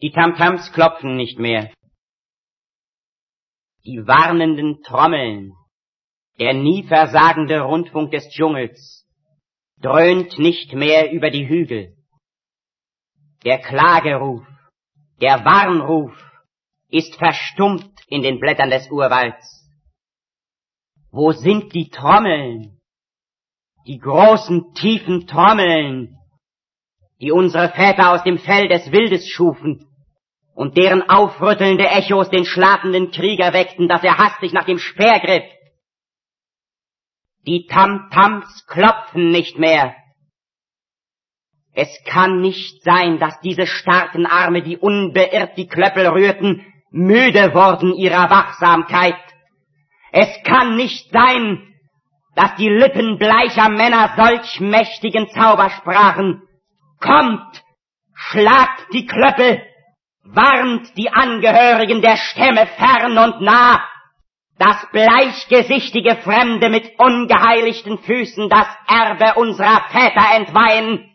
Die Tamtams klopfen nicht mehr. Die warnenden Trommeln, der nie versagende Rundfunk des Dschungels, dröhnt nicht mehr über die Hügel. Der Klageruf, der Warnruf ist verstummt in den Blättern des Urwalds. Wo sind die Trommeln, die großen, tiefen Trommeln, die unsere Väter aus dem Fell des Wildes schufen und deren aufrüttelnde Echos den schlafenden Krieger weckten, dass er hastig nach dem Speer griff? Die Tamtams klopfen nicht mehr. Es kann nicht sein, dass diese starken Arme, die unbeirrt die Klöppel rührten, müde wurden ihrer Wachsamkeit. Es kann nicht sein, dass die Lippen bleicher Männer solch mächtigen Zauber sprachen. Kommt, schlagt die Klöppel, warnt die Angehörigen der Stämme fern und nah, dass bleichgesichtige Fremde mit ungeheiligten Füßen das Erbe unserer Väter entweihen.